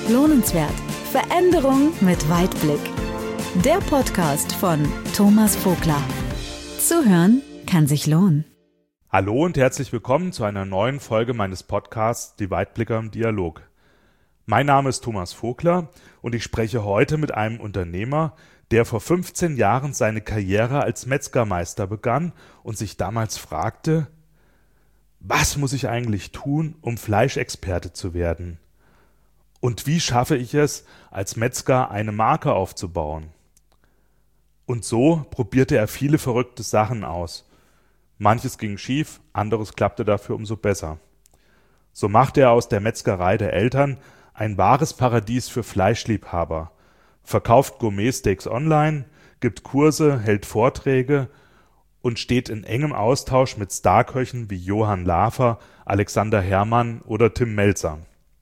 Lohnenswert. Veränderung mit Weitblick. Der Podcast von Thomas Vogler. Zuhören kann sich lohnen. Hallo und herzlich willkommen zu einer neuen Folge meines Podcasts Die Weitblicker im Dialog. Mein Name ist Thomas Vogler und ich spreche heute mit einem Unternehmer, der vor 15 Jahren seine Karriere als Metzgermeister begann und sich damals fragte: Was muss ich eigentlich tun, um Fleischexperte zu werden? Und wie schaffe ich es, als Metzger eine Marke aufzubauen? Und so probierte er viele verrückte Sachen aus. Manches ging schief, anderes klappte dafür umso besser. So machte er aus der Metzgerei der Eltern ein wahres Paradies für Fleischliebhaber, verkauft Gourmetsteaks online, gibt Kurse, hält Vorträge und steht in engem Austausch mit Starköchen wie Johann Lafer, Alexander Herrmann oder Tim Melzer.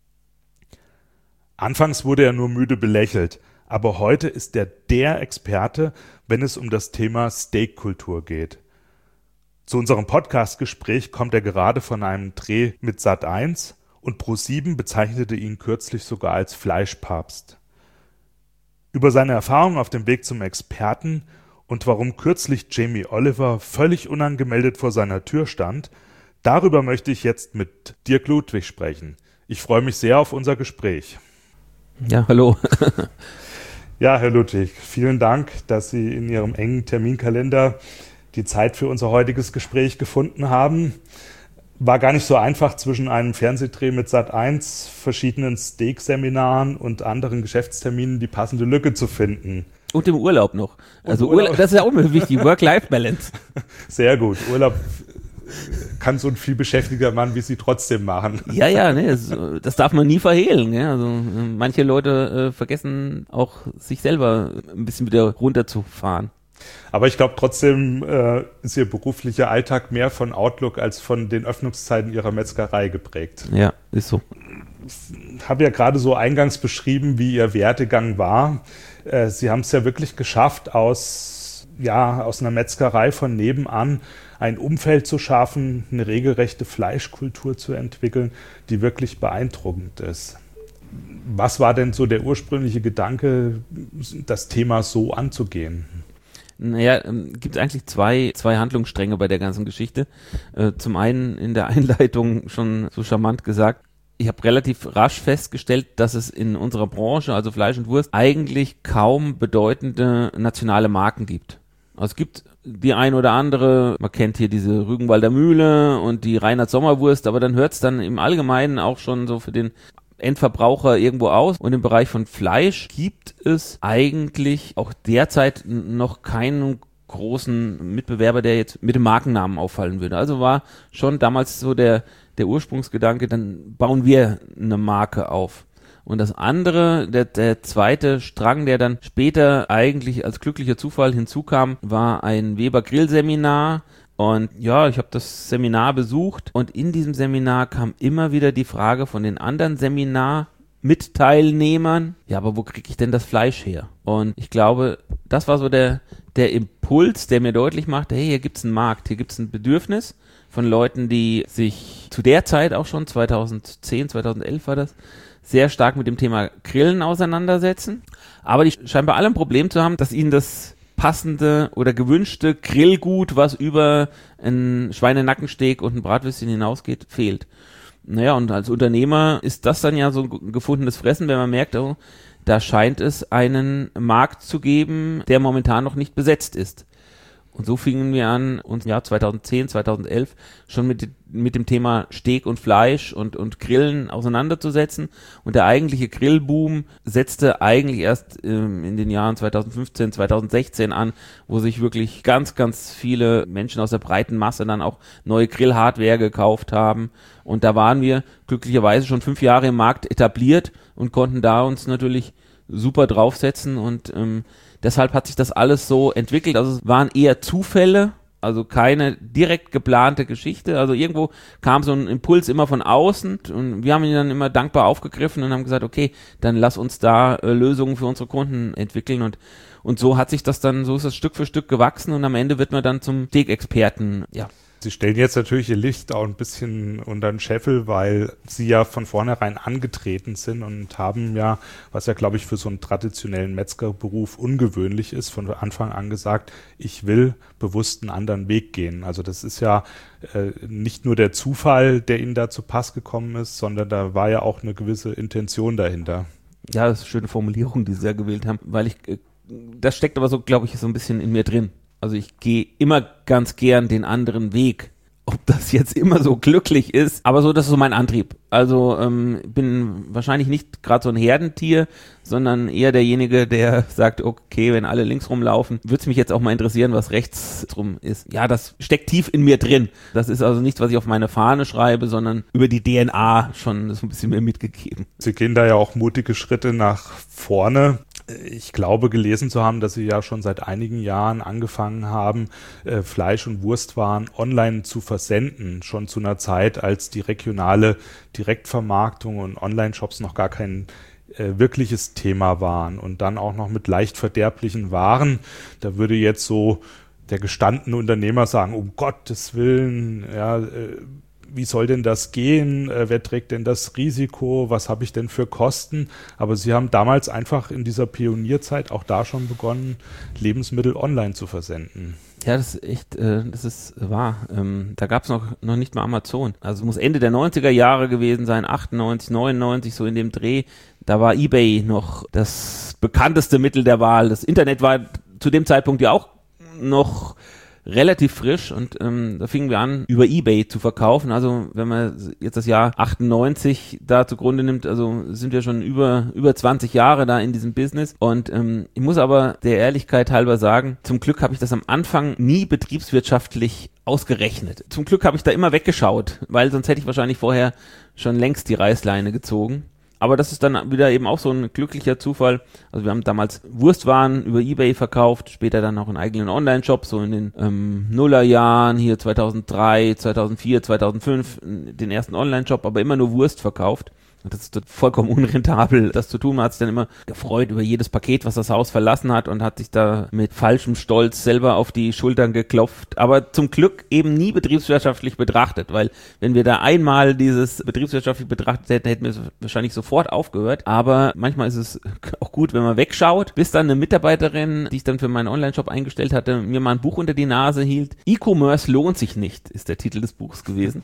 Anfangs wurde er nur müde belächelt, aber heute ist er der Experte, wenn es um das Thema Steakkultur geht. Zu unserem Podcast-Gespräch kommt er gerade von einem Dreh mit Sat.1 und Pro7 bezeichnete ihn kürzlich sogar als Fleischpapst. Über seine Erfahrungen auf dem Weg zum Experten und warum kürzlich Jamie Oliver völlig unangemeldet vor seiner Tür stand, darüber möchte ich jetzt mit Dirk Ludwig sprechen. Ich freue mich sehr auf unser Gespräch. Ja, hallo. Ja, Herr Ludwig, vielen Dank, dass Sie in Ihrem engen Terminkalender die Zeit für unser heutiges Gespräch gefunden haben. War gar nicht so einfach, zwischen einem Fernsehdreh mit Sat.1, verschiedenen Steak-Seminaren und anderen Geschäftsterminen die passende Lücke zu finden. Und im Urlaub noch. Also Urlaub, das ist ja auch wichtig, Work-Life-Balance. Sehr gut. Urlaub kann so ein viel beschäftigter Mann wie Sie trotzdem machen. Ja, ne, das darf man nie verhehlen. Ja? Also manche Leute vergessen auch, sich selber ein bisschen wieder runterzufahren. Aber ich glaube trotzdem ist Ihr beruflicher Alltag mehr von Outlook als von den Öffnungszeiten Ihrer Metzgerei geprägt. Ja, ist so. Ich habe ja gerade so eingangs beschrieben, wie Ihr Werdegang war. Sie haben es ja wirklich geschafft, aus einer Metzgerei von nebenan ein Umfeld zu schaffen, eine regelrechte Fleischkultur zu entwickeln, die wirklich beeindruckend ist. Was war denn so der ursprüngliche Gedanke, das Thema so anzugehen? Naja, gibt eigentlich zwei Handlungsstränge bei der ganzen Geschichte. Zum einen in der Einleitung schon so charmant gesagt, ich habe relativ rasch festgestellt, dass es in unserer Branche, also Fleisch und Wurst, eigentlich kaum bedeutende nationale Marken gibt. Also es gibt die ein oder andere, man kennt hier diese Rügenwalder Mühle und die Reinhard Sommerwurst, aber dann hört es dann im Allgemeinen auch schon so für den Endverbraucher irgendwo aus. Und im Bereich von Fleisch gibt es eigentlich auch derzeit noch keinen großen Mitbewerber, der jetzt mit dem Markennamen auffallen würde. Also war schon damals so der Ursprungsgedanke, dann bauen wir eine Marke auf. Und das andere, der zweite Strang, der dann später eigentlich als glücklicher Zufall hinzukam, war ein Weber-Grill-Seminar. Und ja, ich habe das Seminar besucht und in diesem Seminar kam immer wieder die Frage von den anderen Seminar-Mitteilnehmern, ja, aber wo kriege ich denn das Fleisch her? Und ich glaube, das war so der Impuls, der mir deutlich machte, hey, hier gibt's einen Markt, hier gibt's ein Bedürfnis von Leuten, die sich zu der Zeit auch schon, 2010, 2011 war das, sehr stark mit dem Thema Grillen auseinandersetzen, aber die scheinbar alle ein Problem zu haben, dass ihnen das passende oder gewünschte Grillgut, was über ein Schweinenackensteak und ein Bratwürstchen hinausgeht, fehlt. Naja, und als Unternehmer ist das dann ja so ein gefundenes Fressen, wenn man merkt, oh, da scheint es einen Markt zu geben, der momentan noch nicht besetzt ist. Und so fingen wir an, uns im Jahr 2010, 2011 schon mit dem Thema Steak und Fleisch und Grillen auseinanderzusetzen. Und der eigentliche Grillboom setzte eigentlich erst in den Jahren 2015, 2016 an, wo sich wirklich ganz, ganz viele Menschen aus der breiten Masse dann auch neue Grillhardware gekauft haben. Und da waren wir glücklicherweise schon 5 Jahre im Markt etabliert und konnten da uns natürlich super draufsetzen und deshalb hat sich das alles so entwickelt. Also es waren eher Zufälle, also keine direkt geplante Geschichte. Also irgendwo kam so ein Impuls immer von außen und wir haben ihn dann immer dankbar aufgegriffen und haben gesagt, okay, dann lass uns da Lösungen für unsere Kunden entwickeln und so hat sich das dann, so ist das Stück für Stück gewachsen und am Ende wird man dann zum Steak-Experten, ja. Sie stellen jetzt natürlich Ihr Licht auch ein bisschen unter den Scheffel, weil Sie ja von vornherein angetreten sind und haben ja, was ja glaube ich für so einen traditionellen Metzgerberuf ungewöhnlich ist, von Anfang an gesagt, ich will bewusst einen anderen Weg gehen. Also das ist ja nicht nur der Zufall, der Ihnen da zu Pass gekommen ist, sondern da war ja auch eine gewisse Intention dahinter. Ja, das ist eine schöne Formulierung, die Sie da gewählt haben, weil das steckt aber so, glaube ich, so ein bisschen in mir drin. Also ich gehe immer ganz gern den anderen Weg. Ob das jetzt immer so glücklich ist, aber so, das ist so mein Antrieb. Also bin wahrscheinlich nicht gerade so ein Herdentier, sondern eher derjenige, der sagt, okay, wenn alle links rumlaufen, würde es mich jetzt auch mal interessieren, was rechts rum ist. Ja, das steckt tief in mir drin. Das ist also nichts, was ich auf meine Fahne schreibe, sondern über die DNA schon so ein bisschen mir mitgegeben. Sie gehen da ja auch mutige Schritte nach vorne. Ich glaube, gelesen zu haben, dass Sie ja schon seit einigen Jahren angefangen haben, Fleisch- und Wurstwaren online zu versenden. Schon zu einer Zeit, als die regionale Direktvermarktung und Online-Shops noch gar kein wirkliches Thema waren. Und dann auch noch mit leicht verderblichen Waren. Da würde jetzt so der gestandene Unternehmer sagen, um Gottes Willen, ja, wie soll denn das gehen? Wer trägt denn das Risiko? Was habe ich denn für Kosten? Aber Sie haben damals einfach in dieser Pionierzeit auch da schon begonnen, Lebensmittel online zu versenden. Ja, das ist echt, das ist wahr. Da gab es noch nicht mal Amazon. Also es muss Ende der 90er Jahre gewesen sein, 98, 99, so in dem Dreh. Da war eBay noch das bekannteste Mittel der Wahl. Das Internet war zu dem Zeitpunkt ja auch noch relativ frisch und da fingen wir an, über eBay zu verkaufen. Also wenn man jetzt das Jahr 98 da zugrunde nimmt, also sind wir schon über 20 Jahre da in diesem Business. Und ich muss aber der Ehrlichkeit halber sagen, zum Glück habe ich das am Anfang nie betriebswirtschaftlich ausgerechnet. Zum Glück habe ich da immer weggeschaut, weil sonst hätte ich wahrscheinlich vorher schon längst die Reißleine gezogen. Aber das ist dann wieder eben auch so ein glücklicher Zufall. Also wir haben damals Wurstwaren über eBay verkauft, später dann auch einen eigenen Online-Shop, so in den Nullerjahren, hier 2003, 2004, 2005, den ersten Online-Shop, aber immer nur Wurst verkauft. Und das ist vollkommen unrentabel, das zu tun. Man hat sich dann immer gefreut über jedes Paket, was das Haus verlassen hat und hat sich da mit falschem Stolz selber auf die Schultern geklopft. Aber zum Glück eben nie betriebswirtschaftlich betrachtet, weil wenn wir da einmal dieses betriebswirtschaftlich betrachtet hätten, hätten wir es wahrscheinlich sofort aufgehört. Aber manchmal ist es auch gut, wenn man wegschaut, bis dann eine Mitarbeiterin, die ich dann für meinen Online-Shop eingestellt hatte, mir mal ein Buch unter die Nase hielt. E-Commerce lohnt sich nicht, ist der Titel des Buchs gewesen.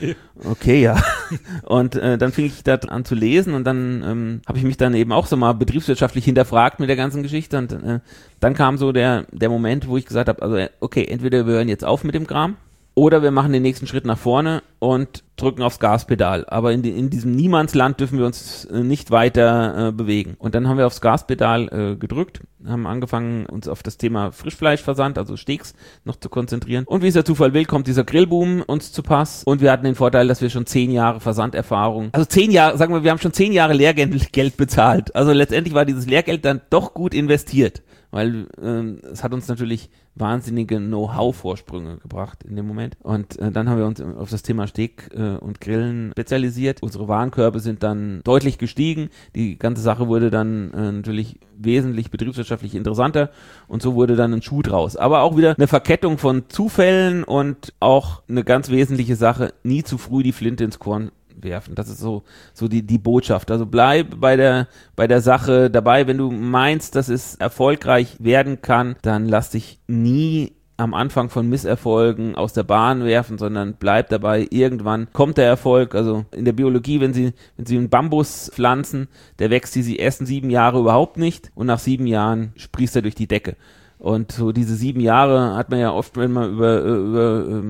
Okay, ja. Und dann fing ich da an zu lesen und dann habe ich mich dann eben auch so mal betriebswirtschaftlich hinterfragt mit der ganzen Geschichte und dann kam so der Moment, wo ich gesagt habe, also okay, entweder wir hören jetzt auf mit dem Kram oder wir machen den nächsten Schritt nach vorne und drücken aufs Gaspedal. Aber in diesem Niemandsland dürfen wir uns nicht weiter bewegen. Und dann haben wir aufs Gaspedal gedrückt, haben angefangen, uns auf das Thema Frischfleischversand, also Steaks, noch zu konzentrieren. Und wie es der Zufall will, kommt dieser Grillboom uns zu Pass. Und wir hatten den Vorteil, dass wir schon 10 Jahre Versanderfahrung, also 10 Jahre, sagen wir haben schon 10 Jahre Lehrgeld bezahlt. Also letztendlich war dieses Lehrgeld dann doch gut investiert. Weil es hat uns natürlich wahnsinnige Know-how-Vorsprünge gebracht in dem Moment. Und dann haben wir uns auf das Thema Steak und Grillen spezialisiert. Unsere Warenkörbe sind dann deutlich gestiegen. Die ganze Sache wurde dann natürlich wesentlich betriebswirtschaftlich interessanter und so wurde dann ein Schuh draus. Aber auch wieder eine Verkettung von Zufällen und auch eine ganz wesentliche Sache, nie zu früh die Flinte ins Korn werfen. Das ist so die Botschaft. Also bleib bei der Sache dabei. Wenn du meinst, dass es erfolgreich werden kann, dann lass dich nie am Anfang von Misserfolgen aus der Bahn werfen, sondern bleib dabei. Irgendwann kommt der Erfolg. Also in der Biologie, wenn Sie einen Bambus pflanzen, der wächst die ersten 7 Jahre überhaupt nicht und nach 7 Jahren sprießt er durch die Decke. Und so diese 7 Jahre hat man ja oft, wenn man über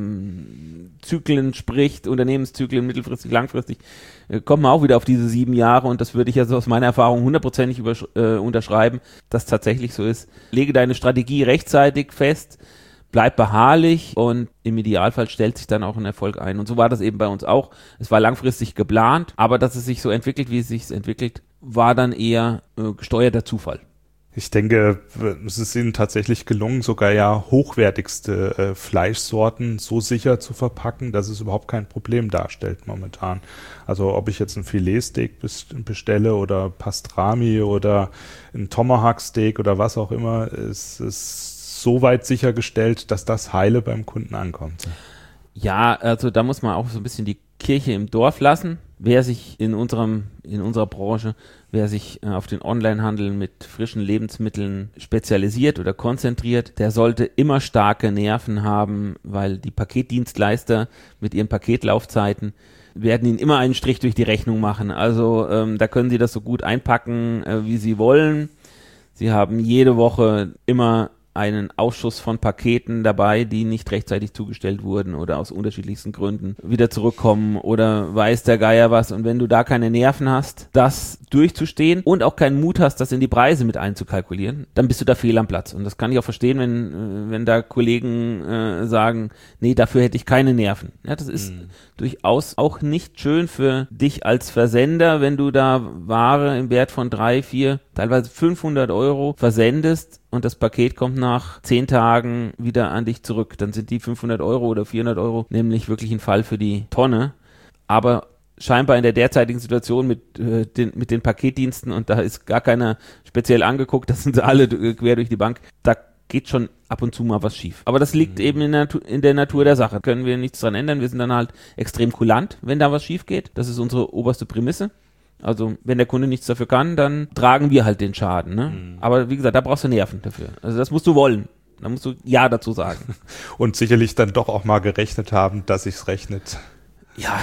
Zyklen spricht, Unternehmenszyklen, mittelfristig, langfristig, kommt man auch wieder auf diese 7 Jahre und das würde ich also aus meiner Erfahrung 100% unterschreiben, dass tatsächlich so ist. Lege deine Strategie rechtzeitig fest, bleib beharrlich und im Idealfall stellt sich dann auch ein Erfolg ein. Und so war das eben bei uns auch. Es war langfristig geplant, aber dass es sich so entwickelt, wie es sich entwickelt, war dann eher gesteuerter Zufall. Ich denke, es ist Ihnen tatsächlich gelungen, sogar ja hochwertigste Fleischsorten so sicher zu verpacken, dass es überhaupt kein Problem darstellt momentan. Also ob ich jetzt ein Filetsteak bestelle oder Pastrami oder ein Tomahawk-Steak oder was auch immer, es ist so weit sichergestellt, dass das heile beim Kunden ankommt. Ja, also da muss man auch so ein bisschen die Kirche im Dorf lassen. Wer sich in unserer Branche, wer sich auf den Onlinehandel mit frischen Lebensmitteln spezialisiert oder konzentriert, der sollte immer starke Nerven haben, weil die Paketdienstleister mit ihren Paketlaufzeiten werden ihnen immer einen Strich durch die Rechnung machen. Also da können sie das so gut einpacken, wie sie wollen. Sie haben jede Woche immer einen Ausschuss von Paketen dabei, die nicht rechtzeitig zugestellt wurden oder aus unterschiedlichsten Gründen wieder zurückkommen oder weiß der Geier was. Und wenn du da keine Nerven hast, das durchzustehen und auch keinen Mut hast, das in die Preise mit einzukalkulieren, dann bist du da fehl am Platz. Und das kann ich auch verstehen, wenn da Kollegen sagen, nee, dafür hätte ich keine Nerven. Ja, das ist durchaus auch nicht schön für dich als Versender, wenn du da Ware im Wert von 3, 4, teilweise 500 € versendest und das Paket kommt nach 10 Tagen wieder an dich zurück. Dann sind die 500 € oder 400 € nämlich wirklich ein Fall für die Tonne. Aber scheinbar in der derzeitigen Situation mit den Paketdiensten, und da ist gar keiner speziell angeguckt, das sind sie alle quer durch die Bank, da geht schon ab und zu mal was schief. Aber das liegt eben in der Natur der Sache. Können wir nichts dran ändern. Wir sind dann halt extrem kulant, wenn da was schief geht. Das ist unsere oberste Prämisse. Also wenn der Kunde nichts dafür kann, dann tragen wir halt den Schaden. Ne? Aber wie gesagt, da brauchst du Nerven dafür. Also das musst du wollen. Da musst du Ja dazu sagen. Und sicherlich dann doch auch mal gerechnet haben, dass sich's rechnet. Ja.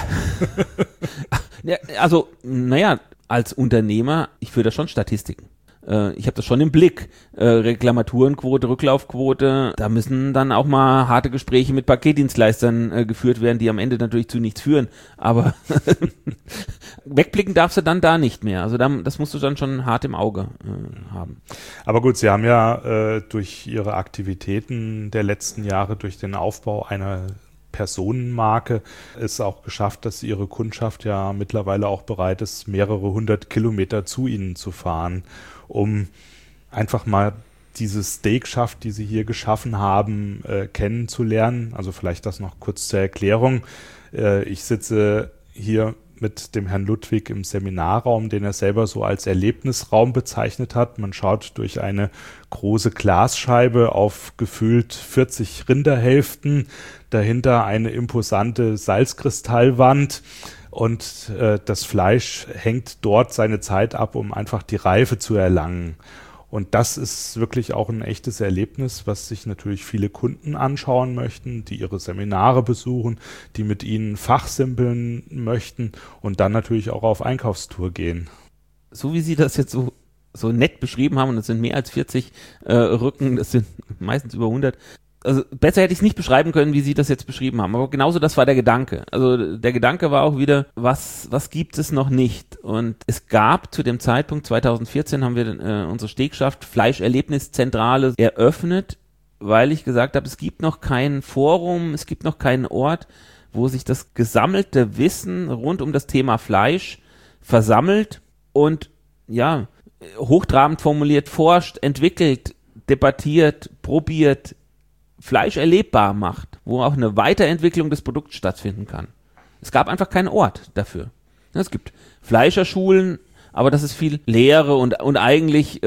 Also, naja, als Unternehmer, ich führe da schon Statistiken. Ich habe das schon im Blick. Reklamaturenquote, Rücklaufquote, da müssen dann auch mal harte Gespräche mit Paketdienstleistern geführt werden, die am Ende natürlich zu nichts führen. Aber wegblicken darfst du dann da nicht mehr. Also das musst du dann schon hart im Auge haben. Aber gut, Sie haben ja durch Ihre Aktivitäten der letzten Jahre, durch den Aufbau einer Personenmarke es auch geschafft, dass Ihre Kundschaft ja mittlerweile auch bereit ist, mehrere 100 Kilometer zu Ihnen zu fahren, um einfach mal diese Steakschaft, die Sie hier geschaffen haben, kennenzulernen. Also vielleicht das noch kurz zur Erklärung. Ich sitze hier mit dem Herrn Ludwig im Seminarraum, den er selber so als Erlebnisraum bezeichnet hat. Man schaut durch eine große Glasscheibe auf gefühlt 40 Rinderhälften, dahinter eine imposante Salzkristallwand und das Fleisch hängt dort seine Zeit ab, um einfach die Reife zu erlangen. Und das ist wirklich auch ein echtes Erlebnis, was sich natürlich viele Kunden anschauen möchten, die ihre Seminare besuchen, die mit ihnen fachsimpeln möchten und dann natürlich auch auf Einkaufstour gehen. So wie Sie das jetzt so nett beschrieben haben, und es sind mehr als 40 Rücken, das sind meistens über 100, also besser hätte ich es nicht beschreiben können, wie Sie das jetzt beschrieben haben, aber genauso das war der Gedanke. Also der Gedanke war auch wieder, was gibt es noch nicht? Und es gab zu dem Zeitpunkt, 2014 haben wir unsere Steakschaft Fleischerlebniszentrale eröffnet, weil ich gesagt habe, es gibt noch kein Forum, es gibt noch keinen Ort, wo sich das gesammelte Wissen rund um das Thema Fleisch versammelt und ja, hochtrabend formuliert, forscht, entwickelt, debattiert, probiert, Fleisch erlebbar macht, wo auch eine Weiterentwicklung des Produkts stattfinden kann. Es gab einfach keinen Ort dafür. Es gibt Fleischerschulen, aber das ist viel Lehre und eigentlich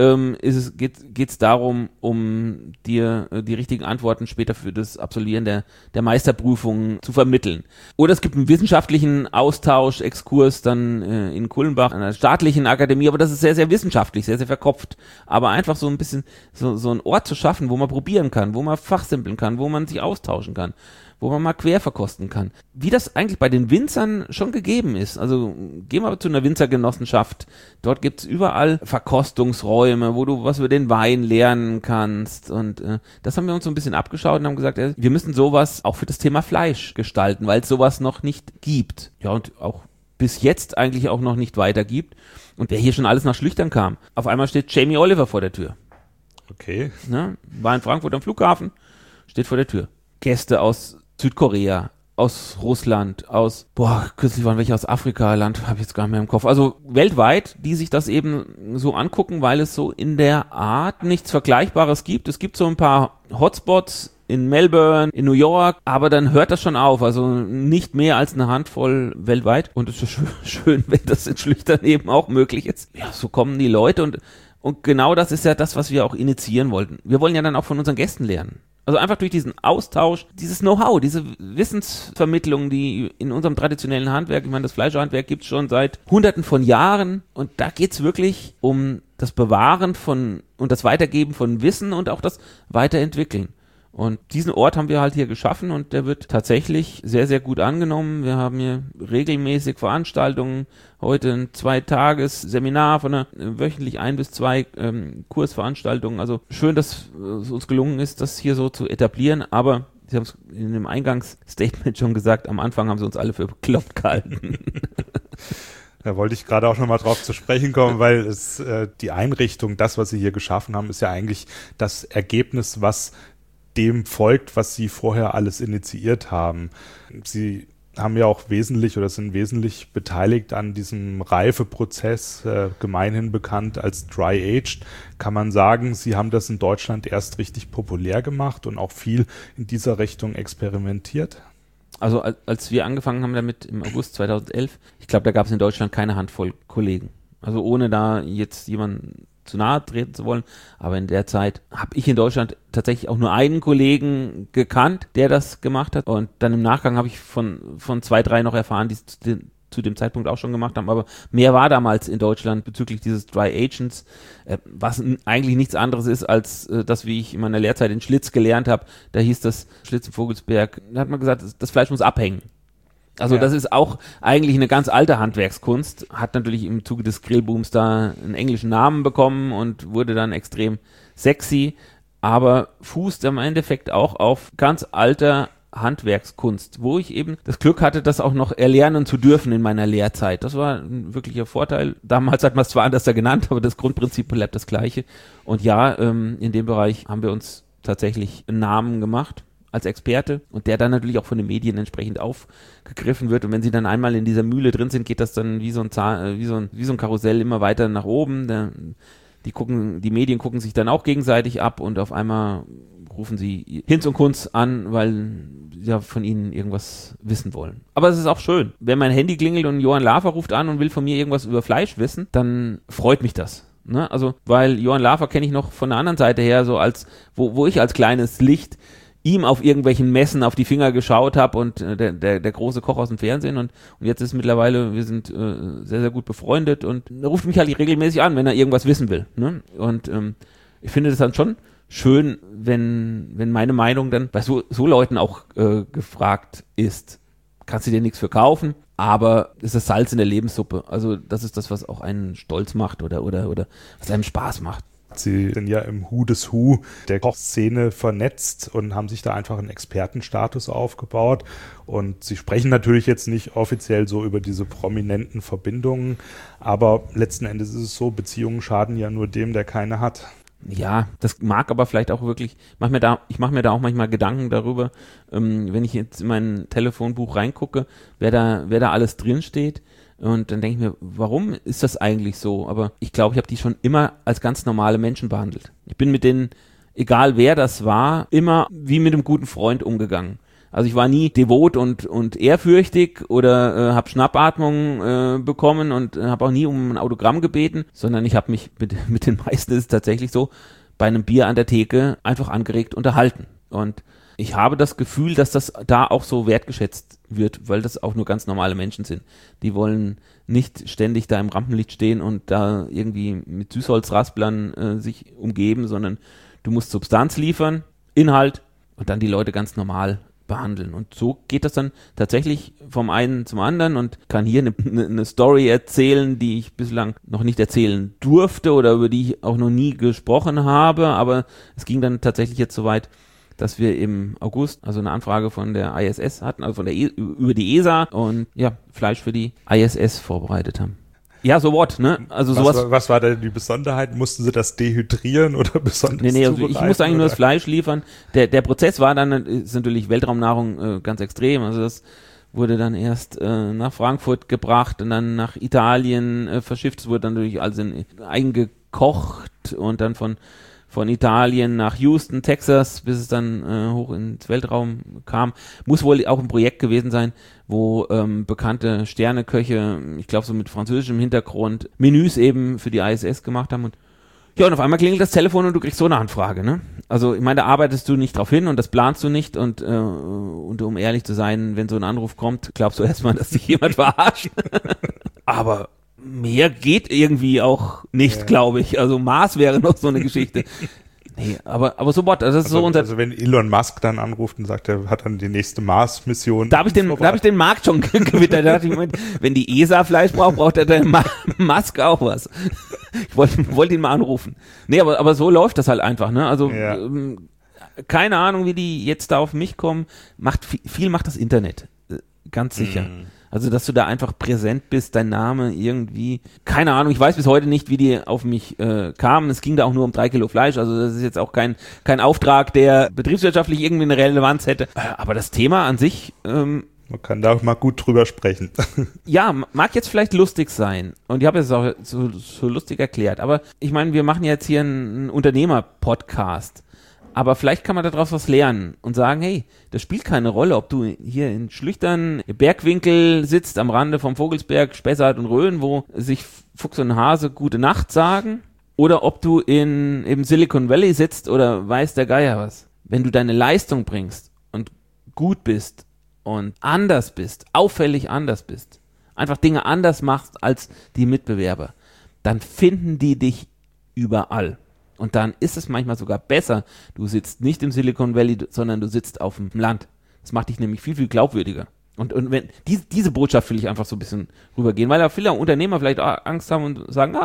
geht's darum, um dir die richtigen Antworten später für das Absolvieren der Meisterprüfungen zu vermitteln. Oder es gibt einen wissenschaftlichen Austausch, Exkurs dann in Kulmbach, einer staatlichen Akademie, aber das ist sehr, sehr wissenschaftlich, sehr, sehr verkopft. Aber einfach so ein bisschen so einen Ort zu schaffen, wo man probieren kann, wo man fachsimpeln kann, wo man sich austauschen kann, wo man mal quer verkosten kann. Wie das eigentlich bei den Winzern schon gegeben ist. Also geh mal zu einer Winzergenossenschaft. Dort gibt's überall Verkostungsräume, wo du was über den Wein lernen kannst. Und das haben wir uns so ein bisschen abgeschaut und haben gesagt, wir müssen sowas auch für das Thema Fleisch gestalten, weil es sowas noch nicht gibt. Ja, und auch bis jetzt eigentlich auch noch nicht weiter gibt. Und wer hier schon alles nach Schlüchtern kam. Auf einmal steht Jamie Oliver vor der Tür. Okay. Ja, war in Frankfurt am Flughafen, steht vor der Tür. Gäste aus Südkorea, aus Russland, kürzlich waren welche aus Afrika, Land habe ich jetzt gar nicht mehr im Kopf. Also weltweit, die sich das eben so angucken, weil es so in der Art nichts Vergleichbares gibt. Es gibt so ein paar Hotspots in Melbourne, in New York, aber dann hört das schon auf. Also nicht mehr als eine Handvoll weltweit. Und es ist schön, wenn das in Schlüchtern eben auch möglich ist. Ja, so kommen die Leute und genau das ist ja das, was wir auch initiieren wollten. Wir wollen ja dann auch von unseren Gästen lernen. Also einfach durch diesen Austausch, dieses Know-how, diese Wissensvermittlung, die in unserem traditionellen Handwerk, ich meine, das Fleischerhandwerk gibt es schon seit Hunderten von Jahren und da geht es wirklich um das Bewahren und das Weitergeben von Wissen und auch das Weiterentwickeln. Und diesen Ort haben wir halt hier geschaffen und der wird tatsächlich sehr, sehr gut angenommen. Wir haben hier regelmäßig Veranstaltungen, heute ein 2-Tages-Seminar von einer wöchentlich 1 bis 2 Kursveranstaltungen. Also schön, dass es uns gelungen ist, das hier so zu etablieren, aber Sie haben es in dem Eingangsstatement schon gesagt, am Anfang haben Sie uns alle für bekloppt gehalten. Da wollte ich gerade auch nochmal drauf zu sprechen kommen, weil die Einrichtung, das, was Sie hier geschaffen haben, ist ja eigentlich das Ergebnis, was dem folgt, was Sie vorher alles initiiert haben. Sie haben ja auch sind wesentlich beteiligt an diesem Reifeprozess, gemeinhin bekannt als Dry Aged. Kann man sagen, Sie haben das in Deutschland erst richtig populär gemacht und auch viel in dieser Richtung experimentiert? Also als wir angefangen haben damit im August 2011, ich glaube, da gab es in Deutschland keine Handvoll Kollegen. Also ohne da jetzt jemanden zu nahe treten zu wollen, aber in der Zeit habe ich in Deutschland tatsächlich auch nur einen Kollegen gekannt, der das gemacht hat und dann im Nachgang habe ich von 2, 3 noch erfahren, die es zu dem Zeitpunkt auch schon gemacht haben, aber mehr war damals in Deutschland bezüglich dieses Dry Agents, was eigentlich nichts anderes ist als das, wie ich in meiner Lehrzeit in Schlitz gelernt habe, da hieß das Schlitz im Vogelsberg, da hat man gesagt, das Fleisch muss abhängen. Also das ist auch eigentlich eine ganz alte Handwerkskunst, hat natürlich im Zuge des Grillbooms da einen englischen Namen bekommen und wurde dann extrem sexy, aber fußt im Endeffekt auch auf ganz alter Handwerkskunst, wo ich eben das Glück hatte, das auch noch erlernen zu dürfen in meiner Lehrzeit. Das war ein wirklicher Vorteil. Damals hat man es zwar anders genannt, aber das Grundprinzip bleibt das gleiche. Und ja, in dem Bereich haben wir uns tatsächlich einen Namen gemacht als Experte und der dann natürlich auch von den Medien entsprechend aufgegriffen wird. Und wenn Sie dann einmal in dieser Mühle drin sind, geht das dann wie so ein Karussell immer weiter nach oben. Die Medien gucken sich dann auch gegenseitig ab und auf einmal rufen sie Hinz und Kunz an, weil sie ja von ihnen irgendwas wissen wollen. Aber es ist auch schön. Wenn mein Handy klingelt und Johann Lafer ruft an und will von mir irgendwas über Fleisch wissen, dann freut mich das. Ne? Also, weil Johann Lafer kenne ich noch von der anderen Seite her, so als, wo ich als kleines Licht ihm auf irgendwelchen Messen auf die Finger geschaut habe und der große Koch aus dem Fernsehen und jetzt ist mittlerweile, wir sind sehr, sehr gut befreundet und er ruft mich halt regelmäßig an, wenn er irgendwas wissen will. Ne? Und ich finde das dann schon schön, wenn meine Meinung dann bei so Leuten auch gefragt ist, kannst du dir nichts für kaufen, aber ist das Salz in der Lebenssuppe. Also das ist das, was auch einen stolz macht oder was einem Spaß macht. Sie sind ja im Who des Who der Kochszene vernetzt und haben sich da einfach einen Expertenstatus aufgebaut. Und Sie sprechen natürlich jetzt nicht offiziell so über diese prominenten Verbindungen, aber letzten Endes ist es so, Beziehungen schaden ja nur dem, der keine hat. Ja, das mag aber vielleicht auch wirklich, ich mache mir da auch manchmal Gedanken darüber, wenn ich jetzt in mein Telefonbuch reingucke, wer da alles drinsteht. Und dann denke ich mir, warum ist das eigentlich so? Aber ich glaube, ich habe die schon immer als ganz normale Menschen behandelt. Ich bin mit denen, egal wer das war, immer wie mit einem guten Freund umgegangen. Also ich war nie devot und ehrfürchtig oder habe Schnappatmung bekommen und habe auch nie um ein Autogramm gebeten, sondern ich habe mich mit den meisten, ist es tatsächlich so, bei einem Bier an der Theke einfach angeregt unterhalten. Und ich habe das Gefühl, dass das da auch so wertgeschätzt wird, weil das auch nur ganz normale Menschen sind. Die wollen nicht ständig da im Rampenlicht stehen und da irgendwie mit Süßholzrasplern sich umgeben, sondern du musst Substanz liefern, Inhalt und dann die Leute ganz normal behandeln. Und so geht das dann tatsächlich vom einen zum anderen und kann hier eine Story erzählen, die ich bislang noch nicht erzählen durfte oder über die ich auch noch nie gesprochen habe, aber es ging dann tatsächlich jetzt so weit, dass wir im August also eine Anfrage von der ISS hatten, also über die ESA und ja, Fleisch für die ISS vorbereitet haben. Ja, so what, ne? Also was war denn die Besonderheit? Mussten Sie das dehydrieren oder besonders Nee, also ich musste eigentlich nur das Fleisch liefern. Der Prozess war dann, ist natürlich Weltraumnahrung ganz extrem, also das wurde dann erst nach Frankfurt gebracht und dann nach Italien verschifft, es wurde dann natürlich alles eingekocht und dann von Italien nach Houston, Texas, bis es dann hoch ins Weltraum kam. Muss wohl auch ein Projekt gewesen sein, wo bekannte Sterneköche, ich glaube so mit französischem Hintergrund, Menüs eben für die ISS gemacht haben. Und Ja, und auf einmal klingelt das Telefon und du kriegst so eine Anfrage, ne? Also, ich meine, da arbeitest du nicht drauf hin und das planst du nicht und um ehrlich zu sein, wenn so ein Anruf kommt, glaubst du erstmal, dass dich jemand verarscht. Aber mehr geht irgendwie auch nicht, glaube ich. Also Mars wäre noch so eine Geschichte. Nee, aber so what? Also, das ist so unser. Also wenn Elon Musk dann anruft und sagt, er hat dann die nächste Mars-Mission. Da habe ich den Markt schon gewittert. Da dachte ich, wenn die ESA Fleisch braucht der Musk auch was. Ich wollte ihn mal anrufen. Nee, aber so läuft das halt einfach, ne? Also keine Ahnung, wie die jetzt da auf mich kommen. Viel macht das Internet. Ganz sicher. Also, dass du da einfach präsent bist, dein Name irgendwie, keine Ahnung, ich weiß bis heute nicht, wie die auf mich kamen. Es ging da auch nur um 3 Kilo Fleisch, also das ist jetzt auch kein Auftrag, der betriebswirtschaftlich irgendwie eine Relevanz hätte. Aber das Thema an sich, man kann da auch mal gut drüber sprechen. Ja, mag jetzt vielleicht lustig sein. Und ich habe es auch so lustig erklärt. Aber ich meine, wir machen jetzt hier einen Unternehmer-Podcast. Aber vielleicht kann man daraus was lernen und sagen, hey, das spielt keine Rolle, ob du hier in Schlüchtern Bergwinkel sitzt, am Rande vom Vogelsberg, Spessart und Rhön, wo sich Fuchs und Hase gute Nacht sagen, oder ob du im Silicon Valley sitzt oder weiß der Geier was. Wenn du deine Leistung bringst und gut bist und anders bist, auffällig anders bist, einfach Dinge anders machst als die Mitbewerber, dann finden die dich überall. Und dann ist es manchmal sogar besser, du sitzt nicht im Silicon Valley, sondern du sitzt auf dem Land. Das macht dich nämlich viel, viel glaubwürdiger. Und wenn diese Botschaft will ich einfach so ein bisschen rübergehen, weil da viele Unternehmer vielleicht Angst haben und sagen,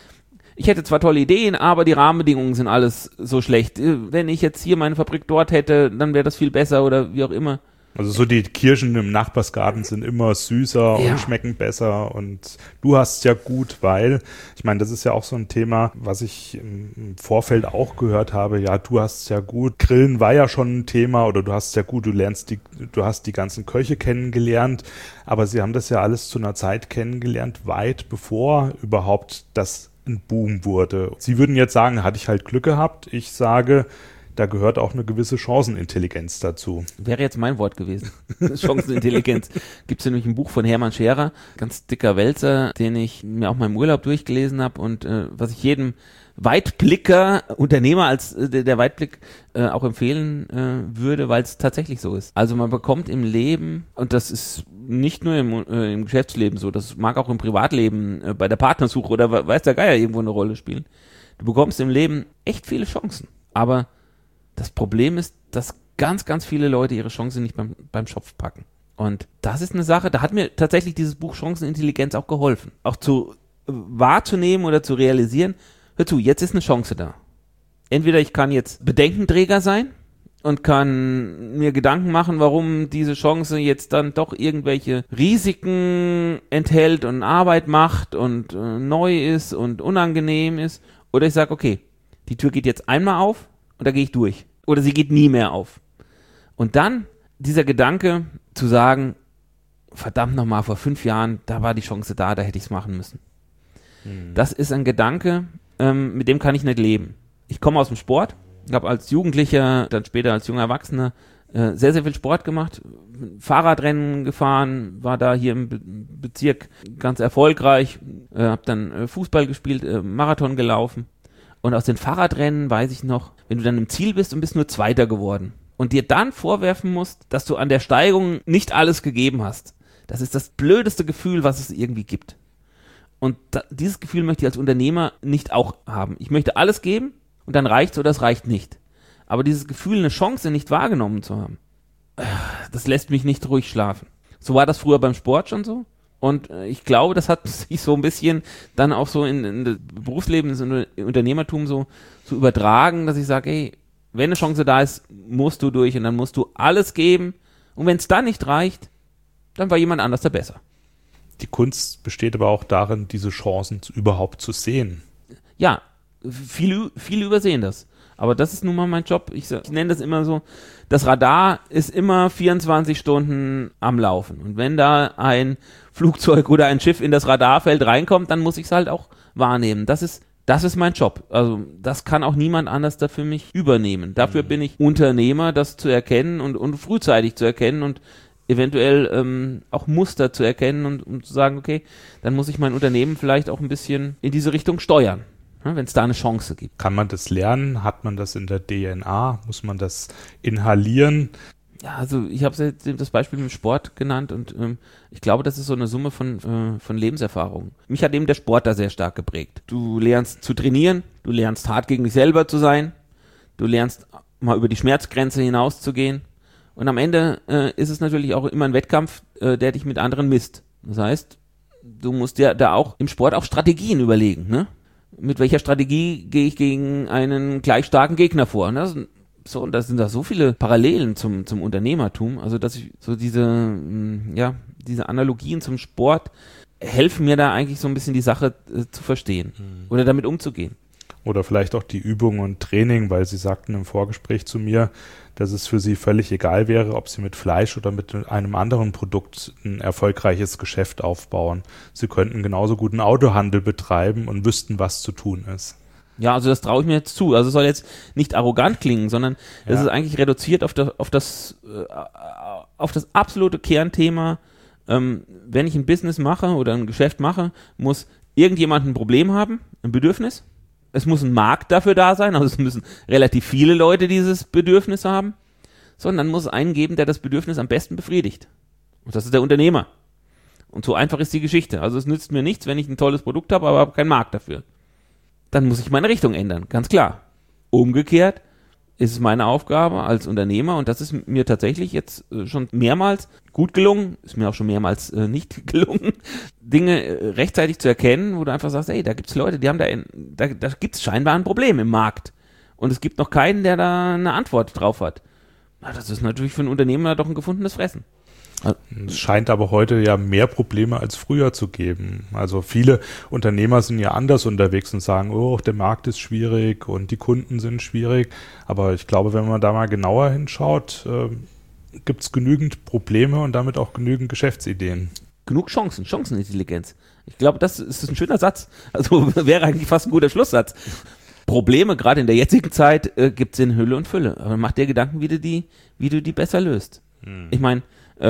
ich hätte zwar tolle Ideen, aber die Rahmenbedingungen sind alles so schlecht. Wenn ich jetzt hier meine Fabrik dort hätte, dann wäre das viel besser oder wie auch immer. Also so die Kirschen im Nachbarsgarten sind immer süßer und schmecken besser und du hast ja gut, weil, ich meine, das ist ja auch so ein Thema, was ich im Vorfeld auch gehört habe, ja, du hast ja gut, Grillen war ja schon ein Thema oder du hast ja gut, du hast die ganzen Köche kennengelernt, aber sie haben das ja alles zu einer Zeit kennengelernt, weit bevor überhaupt das ein Boom wurde. Sie würden jetzt sagen, hatte ich halt Glück gehabt, ich sage, da gehört auch eine gewisse Chancenintelligenz dazu. Wäre jetzt mein Wort gewesen. Chancenintelligenz. Gibt es nämlich ein Buch von Hermann Scherer, ganz dicker Wälzer, den ich mir auch mal im Urlaub durchgelesen habe und was ich jedem Weitblicker, Unternehmer als der Weitblick auch empfehlen würde, weil es tatsächlich so ist. Also man bekommt im Leben, und das ist nicht nur im Geschäftsleben so, das mag auch im Privatleben bei der Partnersuche oder weiß der Geier irgendwo eine Rolle spielen. Du bekommst im Leben echt viele Chancen, aber das Problem ist, dass ganz, ganz viele Leute ihre Chancen nicht beim Schopf packen. Und das ist eine Sache, da hat mir tatsächlich dieses Buch Chancenintelligenz auch geholfen. Auch wahrzunehmen oder zu realisieren, hör zu, jetzt ist eine Chance da. Entweder ich kann jetzt Bedenkenträger sein und kann mir Gedanken machen, warum diese Chance jetzt dann doch irgendwelche Risiken enthält und Arbeit macht und neu ist und unangenehm ist. Oder ich sage, okay, die Tür geht jetzt einmal auf und da gehe ich durch. Oder sie geht nie mehr auf. Und dann dieser Gedanke zu sagen, verdammt nochmal, vor 5 Jahren, da war die Chance da hätte ich es machen müssen. Das ist ein Gedanke, mit dem kann ich nicht leben. Ich komme aus dem Sport, habe als Jugendlicher, dann später als junger Erwachsener sehr, sehr viel Sport gemacht, Fahrradrennen gefahren, war da hier im Bezirk ganz erfolgreich, habe dann Fußball gespielt, Marathon gelaufen. Und aus den Fahrradrennen weiß ich noch, wenn du dann im Ziel bist und bist nur Zweiter geworden und dir dann vorwerfen musst, dass du an der Steigung nicht alles gegeben hast. Das ist das blödeste Gefühl, was es irgendwie gibt. Und dieses Gefühl möchte ich als Unternehmer nicht auch haben. Ich möchte alles geben und dann reicht's oder es reicht nicht. Aber dieses Gefühl, eine Chance nicht wahrgenommen zu haben, das lässt mich nicht ruhig schlafen. So war das früher beim Sport schon so. Und ich glaube, das hat sich so ein bisschen dann auch so in das Berufsleben, ins Unternehmertum so übertragen, dass ich sage, hey, wenn eine Chance da ist, musst du durch und dann musst du alles geben. Und wenn es dann nicht reicht, dann war jemand anders da besser. Die Kunst besteht aber auch darin, diese Chancen überhaupt zu sehen. Ja, viele übersehen das. Aber das ist nun mal mein Job. Ich nenne das immer so, das Radar ist immer 24 Stunden am Laufen. Und wenn da ein Flugzeug oder ein Schiff in das Radarfeld reinkommt, dann muss ich es halt auch wahrnehmen. Das ist mein Job. Also das kann auch niemand anders da für mich übernehmen. Dafür bin ich Unternehmer, das zu erkennen und frühzeitig zu erkennen und eventuell auch Muster zu erkennen und zu sagen, okay, dann muss ich mein Unternehmen vielleicht auch ein bisschen in diese Richtung steuern. wenn es da eine Chance gibt. Kann man das lernen? Hat man das in der DNA? Muss man das inhalieren? Ja, also ich habe jetzt das Beispiel mit dem Sport genannt und ich glaube, das ist so eine Summe von Lebenserfahrungen. Mich hat eben der Sport da sehr stark geprägt. Du lernst zu trainieren, du lernst hart gegen dich selber zu sein, du lernst mal über die Schmerzgrenze hinauszugehen und am Ende ist es natürlich auch immer ein Wettkampf, der dich mit anderen misst. Das heißt, du musst dir da auch im Sport auch Strategien überlegen, ne? Mit welcher Strategie gehe ich gegen einen gleich starken Gegner vor? Und das sind da so viele Parallelen zum Unternehmertum, also dass ich so diese Analogien zum Sport helfen mir da eigentlich so ein bisschen die Sache zu verstehen oder damit umzugehen. Oder vielleicht auch die Übung und Training, weil Sie sagten im Vorgespräch zu mir, dass es für Sie völlig egal wäre, ob Sie mit Fleisch oder mit einem anderen Produkt ein erfolgreiches Geschäft aufbauen. Sie könnten genauso gut einen Autohandel betreiben und wüssten, was zu tun ist. Ja, also das traue ich mir jetzt zu. Also es soll jetzt nicht arrogant klingen, sondern es ist eigentlich reduziert auf das absolute Kernthema. Wenn ich ein Business mache oder ein Geschäft mache, muss irgendjemand ein Problem haben, ein Bedürfnis. Es muss ein Markt dafür da sein, also es müssen relativ viele Leute dieses Bedürfnis haben, sondern dann muss es einen geben, der das Bedürfnis am besten befriedigt. Und das ist der Unternehmer. Und so einfach ist die Geschichte. Also es nützt mir nichts, wenn ich ein tolles Produkt habe, aber habe keinen Markt dafür. Dann muss ich meine Richtung ändern, ganz klar. Umgekehrt ist es meine Aufgabe als Unternehmer, und das ist mir tatsächlich jetzt schon mehrmals gut gelungen, ist mir auch schon mehrmals nicht gelungen, Dinge rechtzeitig zu erkennen, wo du einfach sagst, ey, da gibt's Leute, die haben da gibt's scheinbar ein Problem im Markt. Und es gibt noch keinen, der da eine Antwort drauf hat. Na, das ist natürlich für einen Unternehmer doch ein gefundenes Fressen. Es scheint aber heute ja mehr Probleme als früher zu geben. Also viele Unternehmer sind ja anders unterwegs und sagen, oh, der Markt ist schwierig und die Kunden sind schwierig. Aber ich glaube, wenn man da mal genauer hinschaut, gibt es genügend Probleme und damit auch genügend Geschäftsideen. Genug Chancenintelligenz. Ich glaube, das ist ein schöner Satz. Also wäre eigentlich fast ein guter Schlusssatz. Probleme, gerade in der jetzigen Zeit, gibt es in Hülle und Fülle. Aber mach dir Gedanken, wie du die besser löst. Ich meine,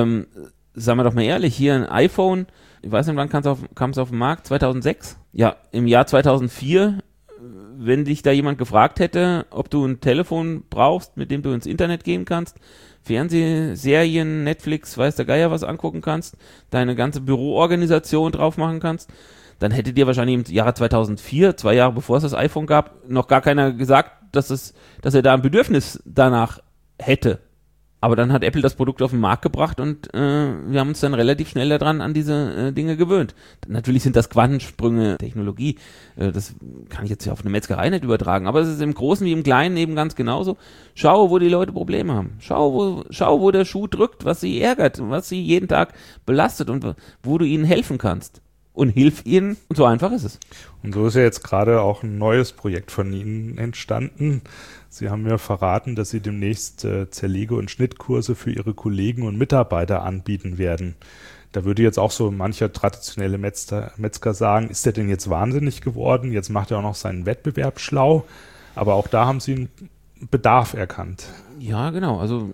sagen wir doch mal ehrlich, hier ein iPhone, ich weiß nicht, wann kam es auf den Markt? 2006? Ja, im Jahr 2004, wenn dich da jemand gefragt hätte, ob du ein Telefon brauchst, mit dem du ins Internet gehen kannst, Fernsehserien, Netflix, weiß der Geier was angucken kannst, deine ganze Büroorganisation drauf machen kannst, dann hätte dir wahrscheinlich im Jahre 2004, 2 Jahre bevor es das iPhone gab, noch gar keiner gesagt, dass er da ein Bedürfnis danach hätte. Aber dann hat Apple das Produkt auf den Markt gebracht und wir haben uns dann relativ schnell daran an diese Dinge gewöhnt. Natürlich sind das Quantensprünge Technologie, das kann ich jetzt ja auf eine Metzgerei nicht übertragen, aber es ist im Großen wie im Kleinen eben ganz genauso. Schau, wo die Leute Probleme haben. Schau, wo der Schuh drückt, was sie ärgert, was sie jeden Tag belastet und wo du ihnen helfen kannst. Und hilf ihnen, und so einfach ist es. Und so ist ja jetzt gerade auch ein neues Projekt von Ihnen entstanden. Sie haben mir verraten, dass Sie demnächst Zerlege- und Schnittkurse für Ihre Kollegen und Mitarbeiter anbieten werden. Da würde jetzt auch so mancher traditionelle Metzger sagen, ist der denn jetzt wahnsinnig geworden? Jetzt macht er auch noch seinen Wettbewerb schlau. Aber auch da haben Sie einen Bedarf erkannt. Ja, genau. Also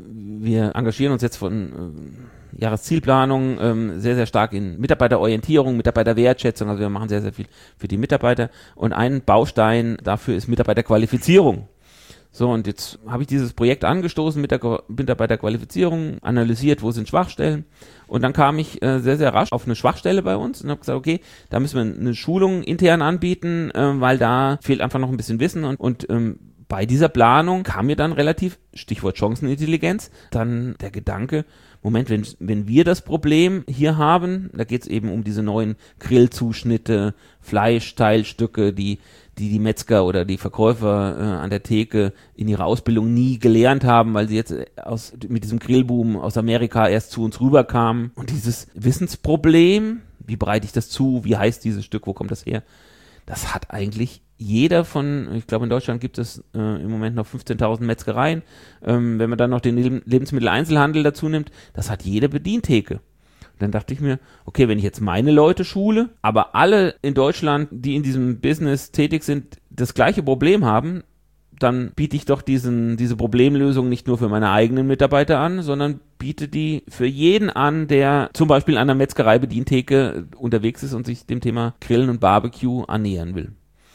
wir engagieren uns jetzt von Jahreszielplanung sehr, sehr stark in Mitarbeiterorientierung, Mitarbeiterwertschätzung. Also wir machen sehr, sehr viel für die Mitarbeiter. Und ein Baustein dafür ist Mitarbeiterqualifizierung. So, und jetzt habe ich dieses Projekt angestoßen mit der Mitarbeiterqualifizierung, analysiert, wo sind Schwachstellen. Und dann kam ich sehr, sehr rasch auf eine Schwachstelle bei uns und habe gesagt, okay, da müssen wir eine Schulung intern anbieten, weil da fehlt einfach noch ein bisschen Wissen. Und bei dieser Planung kam mir dann relativ, Stichwort Chancenintelligenz, dann der Gedanke, Moment, wenn wir das Problem hier haben, da geht es eben um diese neuen Grillzuschnitte, Fleischteilstücke, die Metzger oder die Verkäufer an der Theke in ihrer Ausbildung nie gelernt haben, weil sie jetzt mit diesem Grillboom aus Amerika erst zu uns rüberkamen. Und dieses Wissensproblem, wie bereite ich das zu, wie heißt dieses Stück, wo kommt das her, das hat eigentlich jeder ich glaube in Deutschland gibt es im Moment noch 15.000 Metzgereien, wenn man dann noch den Lebensmitteleinzelhandel dazu nimmt, das hat jede Bedientheke. Und dann dachte ich mir, okay, wenn ich jetzt meine Leute schule, aber alle in Deutschland, die in diesem Business tätig sind, das gleiche Problem haben, dann biete ich doch diese Problemlösung nicht nur für meine eigenen Mitarbeiter an, sondern biete die für jeden an, der zum Beispiel an der Metzgerei Bedientheke unterwegs ist und sich dem Thema Grillen und Barbecue annähern will.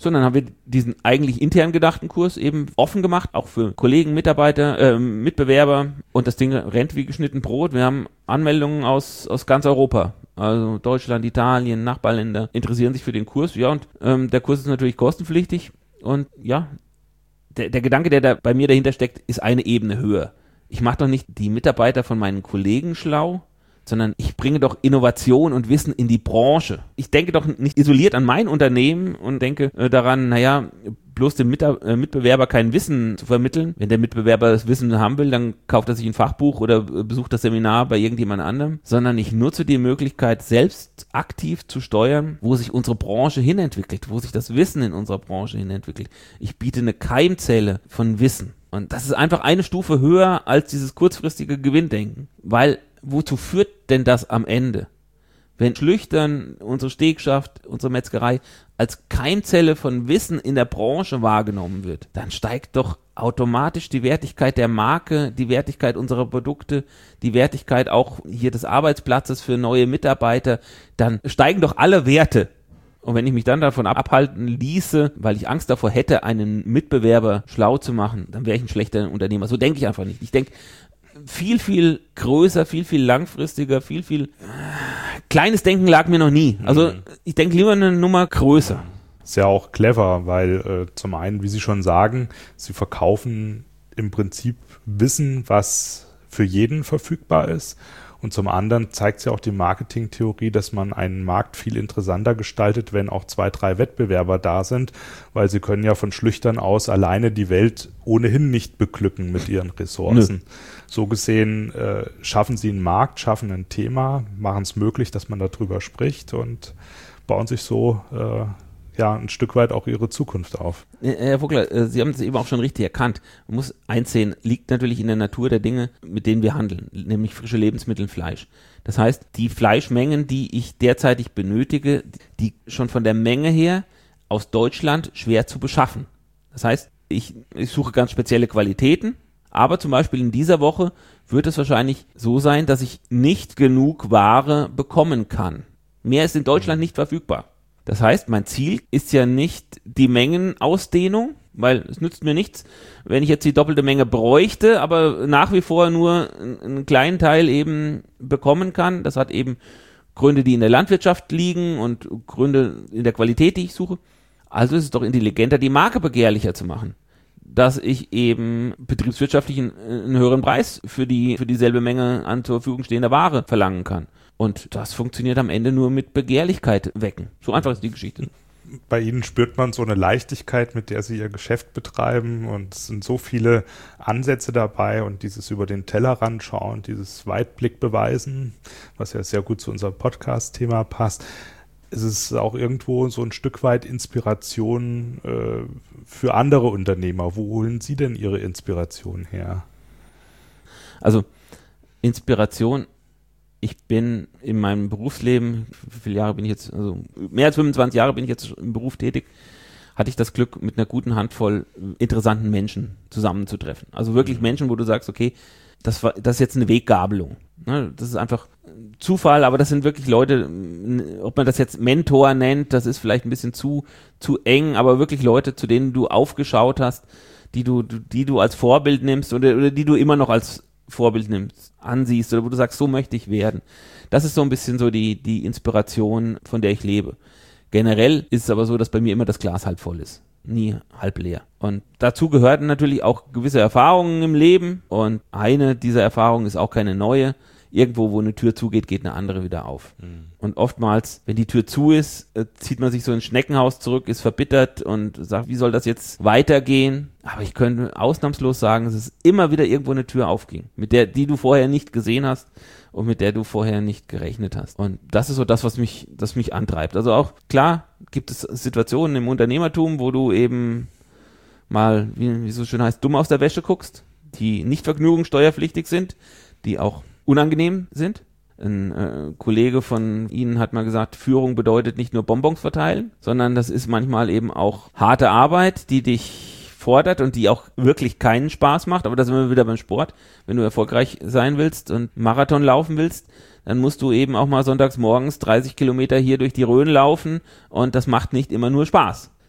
sondern haben wir diesen eigentlich intern gedachten Kurs eben offen gemacht, auch für Kollegen, Mitarbeiter, Mitbewerber, und das Ding rennt wie geschnitten Brot. Wir haben Anmeldungen aus ganz Europa, also Deutschland, Italien, Nachbarländer interessieren sich für den Kurs, ja, und der Kurs ist natürlich kostenpflichtig und ja, der Gedanke, der da bei mir dahinter steckt, ist eine Ebene höher. Ich mache doch nicht die Mitarbeiter von meinen Kollegen schlau, sondern ich bringe doch Innovation und Wissen in die Branche. Ich denke doch nicht isoliert an mein Unternehmen und denke daran, bloß dem Mitbewerber kein Wissen zu vermitteln. Wenn der Mitbewerber das Wissen haben will, dann kauft er sich ein Fachbuch oder besucht das Seminar bei irgendjemand anderem, sondern ich nutze die Möglichkeit, selbst aktiv zu steuern, wo sich unsere Branche hinentwickelt, wo sich das Wissen in unserer Branche hinentwickelt. Ich biete eine Keimzelle von Wissen. Und das ist einfach eine Stufe höher als dieses kurzfristige Gewinndenken, weil wozu führt denn das am Ende? Wenn Schlüchtern, unsere Stegschaft, unsere Metzgerei als Keimzelle von Wissen in der Branche wahrgenommen wird, dann steigt doch automatisch die Wertigkeit der Marke, die Wertigkeit unserer Produkte, die Wertigkeit auch hier des Arbeitsplatzes für neue Mitarbeiter, dann steigen doch alle Werte. Und wenn ich mich dann davon abhalten ließe, weil ich Angst davor hätte, einen Mitbewerber schlau zu machen, dann wäre ich ein schlechter Unternehmer. So denke ich einfach nicht. Ich denke, viel, viel größer, viel, viel langfristiger, viel kleines Denken lag mir noch nie. Also ich denke lieber eine Nummer größer. Ist ja auch clever, weil zum einen, wie Sie schon sagen, Sie verkaufen im Prinzip Wissen, was für jeden verfügbar ist. Und zum anderen zeigt es ja auch die Marketingtheorie, dass man einen Markt viel interessanter gestaltet, wenn auch 2, 3 Wettbewerber da sind, weil sie können ja von Schlüchtern aus alleine die Welt ohnehin nicht beglücken mit ihren Ressourcen. Nö. So gesehen schaffen sie einen Markt, schaffen ein Thema, machen es möglich, dass man darüber spricht und bauen sich so ein Stück weit auch ihre Zukunft auf. Herr Vogler, Sie haben es eben auch schon richtig erkannt. Man muss einsehen, liegt natürlich in der Natur der Dinge, mit denen wir handeln, nämlich frische Lebensmittel, Fleisch. Das heißt, die Fleischmengen, die ich derzeitig benötige, die schon von der Menge her aus Deutschland schwer zu beschaffen. Das heißt, ich suche ganz spezielle Qualitäten, aber zum Beispiel in dieser Woche wird es wahrscheinlich so sein, dass ich nicht genug Ware bekommen kann. Mehr ist in Deutschland nicht verfügbar. Das heißt, mein Ziel ist ja nicht die Mengenausdehnung, weil es nützt mir nichts, wenn ich jetzt die doppelte Menge bräuchte, aber nach wie vor nur einen kleinen Teil eben bekommen kann. Das hat eben Gründe, die in der Landwirtschaft liegen und Gründe in der Qualität, die ich suche. Also ist es doch intelligenter, die Marke begehrlicher zu machen, dass ich eben betriebswirtschaftlich einen höheren Preis für dieselbe Menge an zur Verfügung stehender Ware verlangen kann. Und das funktioniert am Ende nur mit Begehrlichkeit wecken. So einfach ist die Geschichte. Bei Ihnen spürt man so eine Leichtigkeit, mit der Sie Ihr Geschäft betreiben, und es sind so viele Ansätze dabei und dieses über den Tellerrand schauen, dieses Weitblick beweisen, was ja sehr gut zu unserem Podcast-Thema passt. Es ist auch irgendwo so ein Stück weit Inspiration für andere Unternehmer. Wo holen Sie denn Ihre Inspiration her? Also Inspiration, ich bin in meinem Berufsleben, wie viele Jahre bin ich jetzt, also mehr als 25 Jahre bin ich jetzt im Beruf tätig, hatte ich das Glück, mit einer guten Handvoll interessanten Menschen zusammenzutreffen. Also wirklich Menschen, wo du sagst, okay, das ist jetzt eine Weggabelung. Ne? Das ist einfach Zufall, aber das sind wirklich Leute, ob man das jetzt Mentor nennt, das ist vielleicht ein bisschen zu eng, aber wirklich Leute, zu denen du aufgeschaut hast, die du als Vorbild nimmst oder die du immer noch als Vorbild nimmst, ansiehst oder wo du sagst, so möchte ich werden. Das ist so ein bisschen so die Inspiration, von der ich lebe. Generell ist es aber so, dass bei mir immer das Glas halb voll ist, nie halb leer. Und dazu gehörten natürlich auch gewisse Erfahrungen im Leben und eine dieser Erfahrungen ist auch keine neue. Irgendwo, wo eine Tür zugeht, geht eine andere wieder auf. Und oftmals, wenn die Tür zu ist, zieht man sich so ins Schneckenhaus zurück, ist verbittert und sagt, wie soll das jetzt weitergehen? Aber ich könnte ausnahmslos sagen, dass es immer wieder irgendwo eine Tür aufging, die du vorher nicht gesehen hast und mit der du vorher nicht gerechnet hast. Und das ist so das, was mich antreibt. Also auch, klar, gibt es Situationen im Unternehmertum, wo du eben mal, wie so schön heißt, dumm aus der Wäsche guckst, die nicht vergnügungssteuerpflichtig sind, die auch unangenehm sind. Ein Kollege von Ihnen hat mal gesagt, Führung bedeutet nicht nur Bonbons verteilen, sondern das ist manchmal eben auch harte Arbeit, die dich fordert und die auch wirklich keinen Spaß macht. Aber da sind wir wieder beim Sport. Wenn du erfolgreich sein willst und Marathon laufen willst, dann musst du eben auch mal sonntags morgens 30 Kilometer hier durch die Rhön laufen und das macht nicht immer nur Spaß.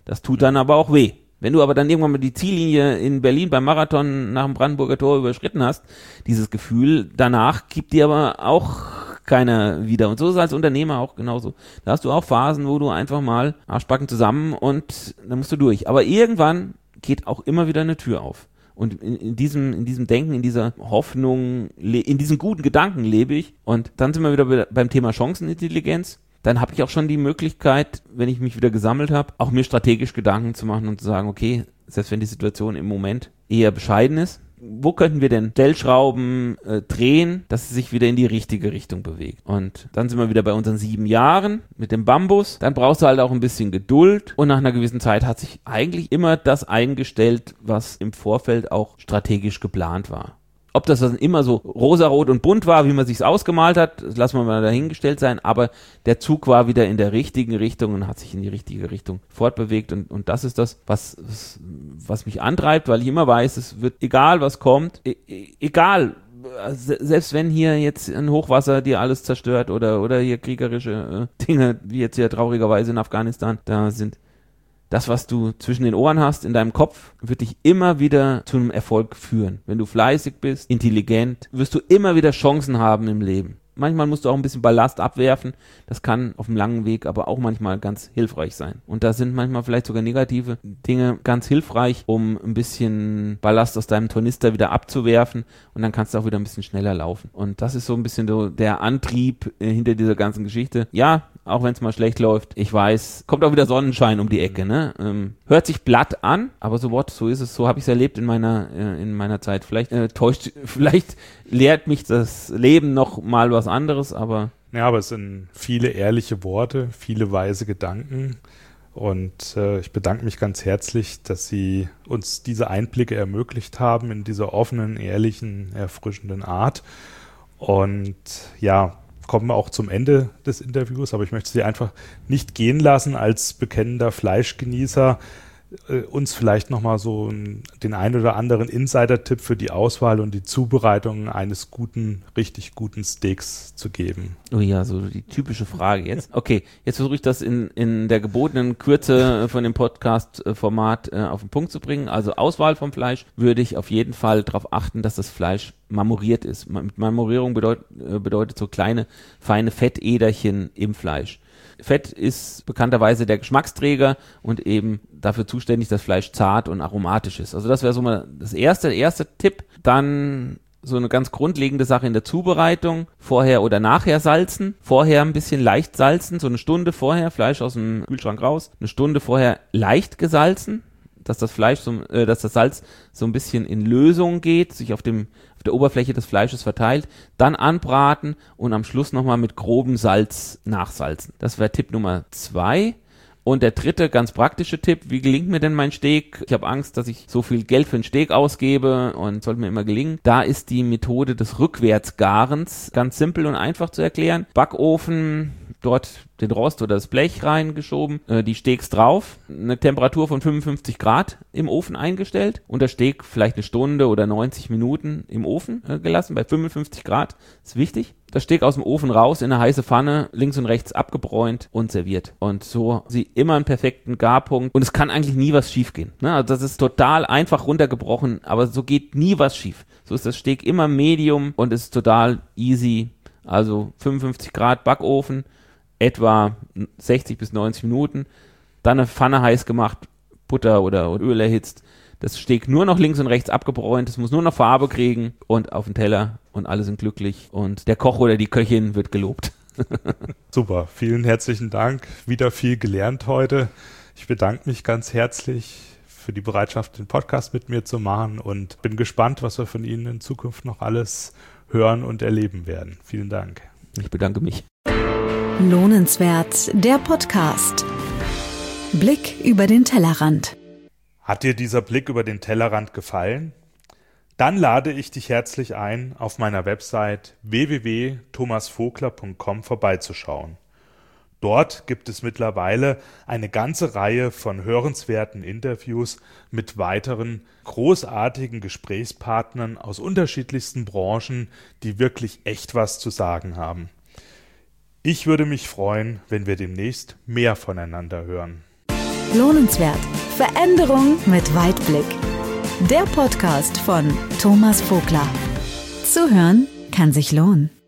Das tut dann aber auch weh. Wenn du aber dann irgendwann mal die Ziellinie in Berlin beim Marathon nach dem Brandenburger Tor überschritten hast, dieses Gefühl danach gibt dir aber auch keiner wieder. Und so ist es als Unternehmer auch genauso. Da hast du auch Phasen, wo du einfach mal Arschbacken zusammen und dann musst du durch. Aber irgendwann geht auch immer wieder eine Tür auf. Und in diesem Denken, in dieser Hoffnung, in diesen guten Gedanken lebe ich. Und dann sind wir wieder beim Thema Chancenintelligenz. Dann habe ich auch schon die Möglichkeit, wenn ich mich wieder gesammelt habe, auch mir strategisch Gedanken zu machen und zu sagen, okay, selbst wenn die Situation im Moment eher bescheiden ist, wo könnten wir denn Stellschrauben drehen, dass es sich wieder in die richtige Richtung bewegt? Und dann sind wir wieder bei unseren 7 Jahren mit dem Bambus. Dann brauchst du halt auch ein bisschen Geduld und nach einer gewissen Zeit hat sich eigentlich immer das eingestellt, was im Vorfeld auch strategisch geplant war. Ob das dann immer so rosarot und bunt war, wie man sich's ausgemalt hat, das lassen wir mal dahingestellt sein, aber der Zug war wieder in der richtigen Richtung und hat sich in die richtige Richtung fortbewegt und das ist das, was mich antreibt, weil ich immer weiß, es wird, egal was kommt, egal, selbst wenn hier jetzt ein Hochwasser dir alles zerstört oder hier kriegerische Dinge, wie jetzt hier traurigerweise in Afghanistan, da sind, das, was du zwischen den Ohren hast, in deinem Kopf, wird dich immer wieder zu einem Erfolg führen. Wenn du fleißig bist, intelligent, wirst du immer wieder Chancen haben im Leben. Manchmal musst du auch ein bisschen Ballast abwerfen. Das kann auf dem langen Weg aber auch manchmal ganz hilfreich sein. Und da sind manchmal vielleicht sogar negative Dinge ganz hilfreich, um ein bisschen Ballast aus deinem Tornister wieder abzuwerfen. Und dann kannst du auch wieder ein bisschen schneller laufen. Und das ist so ein bisschen so der Antrieb hinter dieser ganzen Geschichte. Ja, auch wenn es mal schlecht läuft. Ich weiß, kommt auch wieder Sonnenschein um die Ecke, ne? Hört sich platt an, aber so ist es. So habe ich es erlebt in meiner Zeit. Vielleicht lehrt mich das Leben noch mal was anderes, aber... Ja, aber es sind viele ehrliche Worte, viele weise Gedanken und ich bedanke mich ganz herzlich, dass Sie uns diese Einblicke ermöglicht haben in dieser offenen, ehrlichen, erfrischenden Art. Und ja, kommen wir auch zum Ende des Interviews, aber ich möchte Sie einfach nicht gehen lassen als bekennender Fleischgenießer, uns vielleicht nochmal so den ein oder anderen Insider-Tipp für die Auswahl und die Zubereitung eines richtig guten Steaks zu geben. Oh ja, so die typische Frage jetzt. Okay, jetzt versuche ich das in der gebotenen Kürze von dem Podcast-Format auf den Punkt zu bringen. Also Auswahl vom Fleisch würde ich auf jeden Fall darauf achten, dass das Fleisch marmoriert ist. Marmorierung bedeutet so kleine, feine Fettäderchen im Fleisch. Fett ist bekannterweise der Geschmacksträger und eben dafür zuständig, dass Fleisch zart und aromatisch ist. Also das wäre so mal der erste Tipp. Dann so eine ganz grundlegende Sache in der Zubereitung. Vorher oder nachher salzen. Vorher ein bisschen leicht salzen, so eine Stunde vorher, Fleisch aus dem Kühlschrank raus. Eine Stunde vorher leicht gesalzen, dass das Salz so ein bisschen in Lösung geht, sich auf der Oberfläche des Fleisches verteilt, dann anbraten und am Schluss nochmal mit grobem Salz nachsalzen. Das wäre Tipp Nummer 2. Und der dritte, ganz praktische Tipp, wie gelingt mir denn mein Steak? Ich habe Angst, dass ich so viel Geld für ein Steak ausgebe und sollte mir immer gelingen. Da ist die Methode des Rückwärtsgarens ganz simpel und einfach zu erklären. Backofen, dort den Rost oder das Blech reingeschoben, die Steaks drauf, eine Temperatur von 55 Grad im Ofen eingestellt und das Steak vielleicht eine Stunde oder 90 Minuten im Ofen gelassen, bei 55 Grad, ist wichtig. Das Steak aus dem Ofen raus, in eine heiße Pfanne, links und rechts abgebräunt und serviert. Und so sie immer einen perfekten Garpunkt und es kann eigentlich nie was schief gehen. Ne? Also das ist total einfach runtergebrochen, aber so geht nie was schief. So ist das Steak immer Medium und ist total easy. Also 55 Grad Backofen, etwa 60 bis 90 Minuten, dann eine Pfanne heiß gemacht, Butter oder Öl erhitzt, das Steak nur noch links und rechts abgebräunt, es muss nur noch Farbe kriegen und auf den Teller und alle sind glücklich und der Koch oder die Köchin wird gelobt. Super, vielen herzlichen Dank, wieder viel gelernt heute. Ich bedanke mich ganz herzlich für die Bereitschaft, den Podcast mit mir zu machen und bin gespannt, was wir von Ihnen in Zukunft noch alles hören und erleben werden. Vielen Dank. Ich bedanke mich. Lohnenswert, der Podcast. Blick über den Tellerrand. Hat dir dieser Blick über den Tellerrand gefallen? Dann lade ich dich herzlich ein, auf meiner Website www.thomasvogler.com vorbeizuschauen. Dort gibt es mittlerweile eine ganze Reihe von hörenswerten Interviews mit weiteren großartigen Gesprächspartnern aus unterschiedlichsten Branchen, die wirklich echt was zu sagen haben. Ich würde mich freuen, wenn wir demnächst mehr voneinander hören. Lohnenswert. Veränderung mit Weitblick. Der Podcast von Thomas Vogler. Zuhören kann sich lohnen.